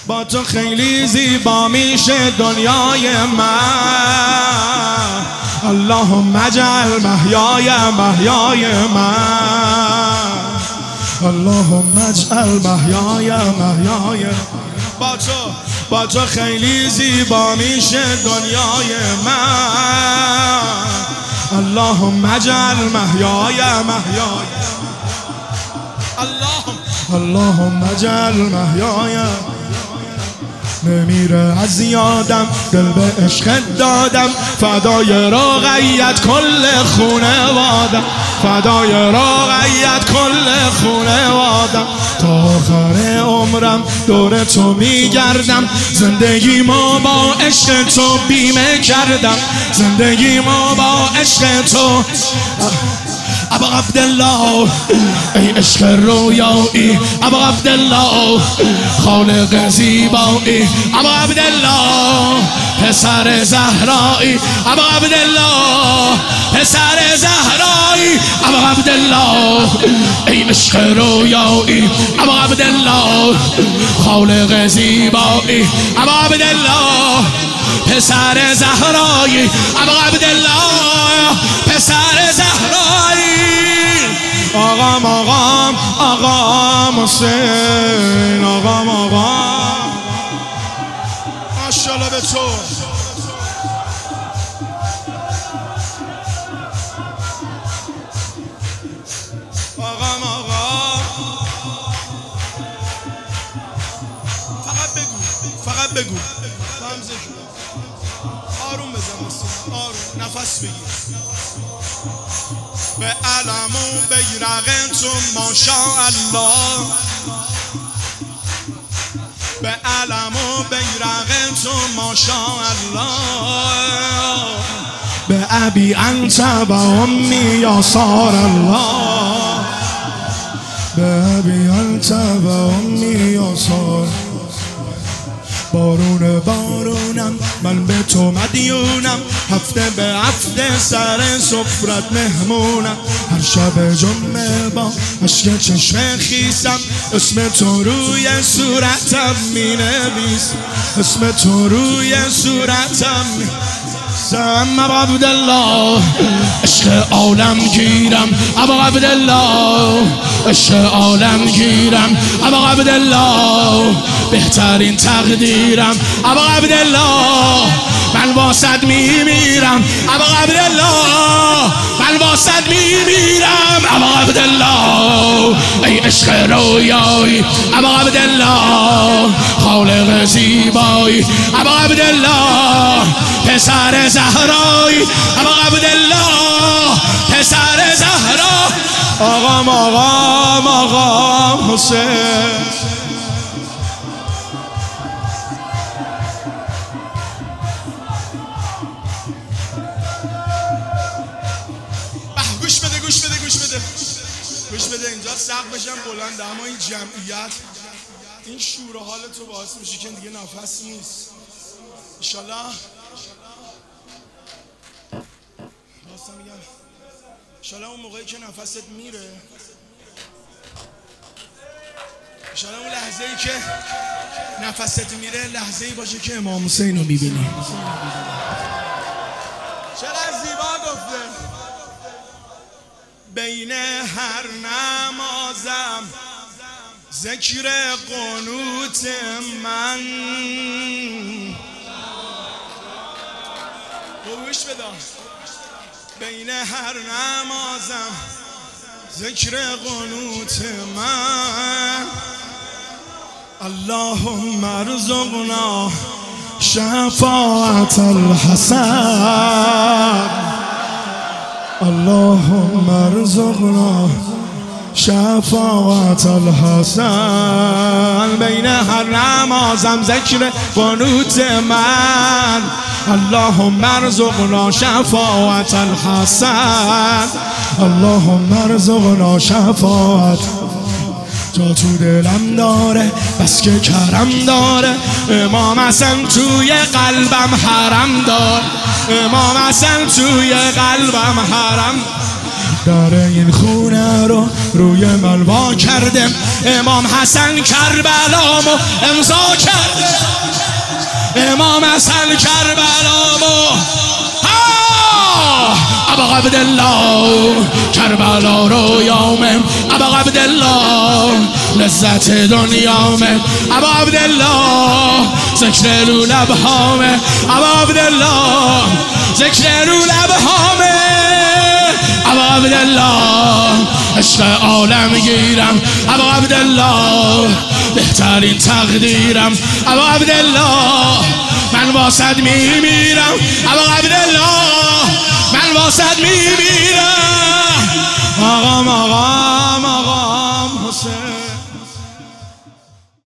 با تو خیلی زیبا میشه دنیای من. اللهم اجعل محیای محیای من، اللهم اجعل محیای محیای. با تو خیلی زیبا میشه دنیای من. اللهم اجعل محیای محیای، اللهم اجعل محیای. نمیره از یادم، دل به عشق دادم، فدای رقیت کل خونوادم، فدای رقیت کل خونوادم. تا آخر عمرم دور تو میگردم، زندگی ما با عشق تو بیمه کردم، زندگی ما با عشق تو. ابا عبدالله ای عشق رویایی، ابا عبدالله خالق زیبایی، ابا عبدالله پسر زهرایی، ابا عبدالله پسر زهرایی، ابا عبدالله ای عشق رویایی، ابا عبدالله خالق زیبایی، ابا عبدالله پسر زهرایی، ابا عبدالله پسر زهرایی. آقام آقام آقام حسین، آقام آقام ماشاءالله به تو. آقام آقام فقط بگو فهمزه شو. آروم بزن مسیح، آروم نفس بگیر. به علم و بیرق تو ماشاءالله، به علم و بیرق تو ماشاءالله. به ابی انت و امی یا سار الله، به ابی انت و امی یا سار. بارون بارونم من به تو مدیونم، هفته به هفته سر سفرت مهمونم. هر شب جمعه با عشق چشم خیسم، اسم تو روی صورتم می نویسم، اسم تو روی صورتم می نویسم. ابا عبدالله عشق عالم گیرم، ابا عبدالله عشق عالم گیرم، ابا عبدالله بهترین تقدیرم، ابا عبدالله من واسد میمیرم، ابا عبدالله من واسد میمیرم، ابا عبدالله ای عشق رویایی، ابا عبدالله خالق زیبایی، ابا عبدالله پسر زهرایی، ابا عبدالله پسر زهرا. آقام آقام آقام حسین. گوش بده گوش بده گوش بده گوش بده. اینجا سقفش هم بلنده، اما این جمعیت، این شور و حال تو باعث میشه که دیگه نفس نیست. انشالله راستم میگم، انشالله اون موقعی که نفست میره، انشالله اون لحظه ای که نفست میره لحظه ای باشه که امام حسین رو میبینی. چقدر زیبا گفته. بین هر نمازم ذکر قنوت من، گوش بده. بین هر نمازم ذکر قنوت من. اللهم ارزقنا شفاعت الحسن، اللهم ارزقنا شفاعت الحسن. بین هر نمازم ذکر قنوت من، اللهم ارزقنا شفاعت الحسن، اللهم ارزقنا شفاعت. جا تو دلم داره بس که کرم داره، امام حسن توی قلبم حرم داره، امام حسن توی قلبم حرم. در این خونه رو روی من وا کردم، امام حسن کربلامو امضا کرده، امام حسن کربلامو ابا عبدالله کربلا رویامه، ابا عبدالله لذت دنیامه، ابا عبدالله ذکر رو لبهامه، ابا عبدالله ذکر رو لبهامه، ابا عبدالله عشق عالم گیرم، ابا عبدالله بهترین تقدیرم، ابا عبدالله من واسد میمیرم، ابا عبدالله من واسد میمیرم. آقا